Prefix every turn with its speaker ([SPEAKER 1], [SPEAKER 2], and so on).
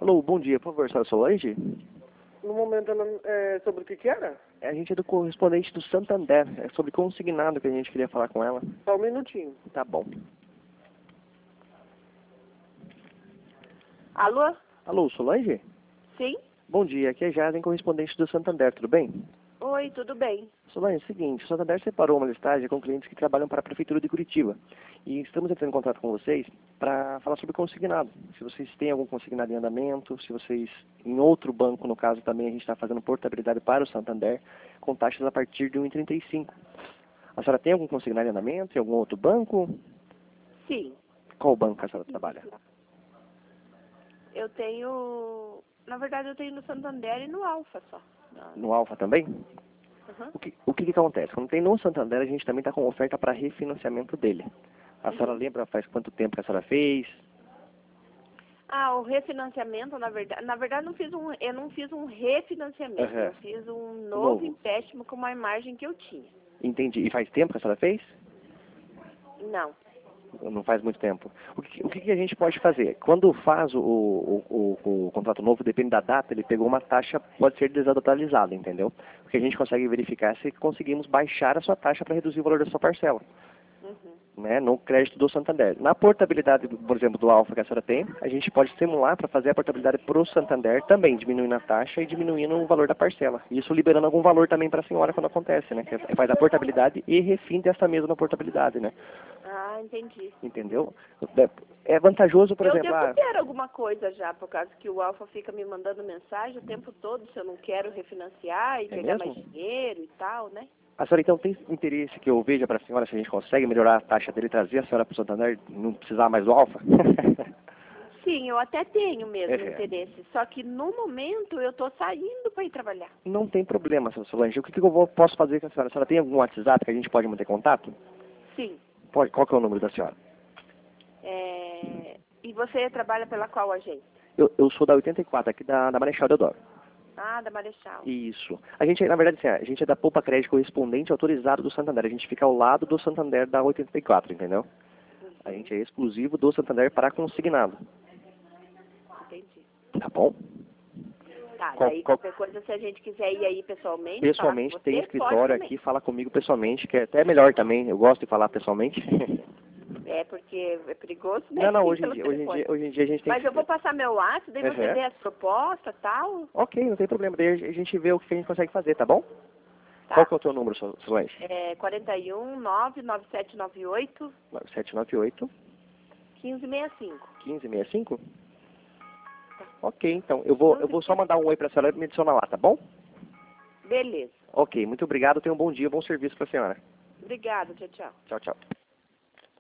[SPEAKER 1] Alô, bom dia, por favor, senhora Solange?
[SPEAKER 2] No momento, ela, sobre o que era?
[SPEAKER 1] A gente é do correspondente do Santander, é sobre consignado que a gente queria falar com ela.
[SPEAKER 2] Só um minutinho.
[SPEAKER 1] Tá bom.
[SPEAKER 3] Alô?
[SPEAKER 1] Alô, Solange?
[SPEAKER 3] Sim?
[SPEAKER 1] Bom dia, aqui é Jardim, correspondente do Santander, tudo bem?
[SPEAKER 3] Oi, tudo bem?
[SPEAKER 1] Solange, é o seguinte, o Santander separou uma listagem com clientes que trabalham para a Prefeitura de Curitiba. E estamos entrando em contato com vocês para falar sobre consignado. Se vocês têm algum consignado em andamento, se vocês, em outro banco, no caso também, a gente está fazendo portabilidade para o Santander, com taxas a partir de 1,35. A senhora tem algum consignado em andamento em algum outro banco?
[SPEAKER 3] Sim.
[SPEAKER 1] Qual banco a senhora trabalha?
[SPEAKER 3] Eu tenho... Na verdade, eu tenho no Santander e no Alfa só.
[SPEAKER 1] No Alfa também?
[SPEAKER 3] Uhum.
[SPEAKER 1] O que acontece? Quando tem no Santander, a gente também está com oferta para refinanciamento dele. A senhora lembra faz quanto tempo que a senhora fez?
[SPEAKER 3] Ah, o refinanciamento, na verdade eu não fiz um refinanciamento,
[SPEAKER 1] Uhum.
[SPEAKER 3] eu fiz um
[SPEAKER 1] Novo.
[SPEAKER 3] novo empréstimo com uma margem que eu tinha.
[SPEAKER 1] Entendi. E faz tempo que a senhora fez?
[SPEAKER 3] Não.
[SPEAKER 1] Não faz muito tempo. O que a gente pode fazer? Quando faz o contrato novo, depende da data, ele pegou uma taxa, pode ser desatualizada, entendeu? Porque a gente consegue verificar se conseguimos baixar a sua taxa para reduzir o valor da sua parcela. Né, no crédito do Santander. Na portabilidade, por exemplo, do Alfa que a senhora tem, a gente pode simular para fazer a portabilidade para o Santander também, diminuindo a taxa e diminuindo o valor da parcela. Isso liberando algum valor também para a senhora quando acontece, né? Que faz a portabilidade e refim dessa mesma portabilidade, né?
[SPEAKER 3] Ah, entendi.
[SPEAKER 1] Entendeu? É vantajoso, por
[SPEAKER 3] Eu
[SPEAKER 1] exemplo...
[SPEAKER 3] devo ter alguma coisa já, por causa que o Alfa fica me mandando mensagem o tempo todo se eu não quero refinanciar e pegar
[SPEAKER 1] mesmo?
[SPEAKER 3] mais dinheiro e tal, né?
[SPEAKER 1] A senhora então tem interesse que eu veja para a senhora se a gente consegue melhorar a taxa dele e trazer a senhora para o Santander e não precisar mais do Alfa?
[SPEAKER 3] Sim, eu até tenho mesmo
[SPEAKER 1] É.
[SPEAKER 3] interesse, só que no momento eu estou saindo para ir trabalhar.
[SPEAKER 1] Não tem problema, senhora Solange. O que eu posso fazer com a senhora? A senhora tem algum WhatsApp que a gente pode manter contato?
[SPEAKER 3] Sim.
[SPEAKER 1] Pode. Qual que é o número da senhora?
[SPEAKER 3] E você trabalha pela qual agência?
[SPEAKER 1] Eu sou da 84, aqui da Marechal Deodoro.
[SPEAKER 3] Ah, da Marechal.
[SPEAKER 1] Isso. A gente, na verdade, assim, a gente é da Poupa Crédito correspondente autorizado do Santander. A gente fica ao lado do Santander da 84, entendeu? A gente é exclusivo do Santander para consignado.
[SPEAKER 3] Entendi.
[SPEAKER 1] Tá bom?
[SPEAKER 3] Tá, daí qualquer coisa, se a gente quiser ir aí pessoalmente,
[SPEAKER 1] Pessoalmente,
[SPEAKER 3] falar com
[SPEAKER 1] tem
[SPEAKER 3] você,
[SPEAKER 1] escritório aqui, fala comigo pessoalmente, que é até melhor também. Eu gosto de falar pessoalmente.
[SPEAKER 3] É, porque é perigoso, né?
[SPEAKER 1] Não, hoje em dia a gente tem
[SPEAKER 3] Mas eu vou passar meu WhatsApp, daí você vê as propostas e tal.
[SPEAKER 1] Ok, não tem problema. Daí a gente vê o que a gente consegue fazer, tá bom?
[SPEAKER 3] Tá.
[SPEAKER 1] Qual que é o teu número, Solange?
[SPEAKER 3] 41 99798
[SPEAKER 1] 9798
[SPEAKER 3] 1565.
[SPEAKER 1] 1565? Tá. Ok, então. Eu vou só mandar um oi pra senhora e me adiciona lá, tá bom?
[SPEAKER 3] Beleza.
[SPEAKER 1] Ok, muito obrigado. Tenha um bom dia, bom serviço pra senhora.
[SPEAKER 3] Obrigada, tchau, tchau.
[SPEAKER 1] Tchau, tchau.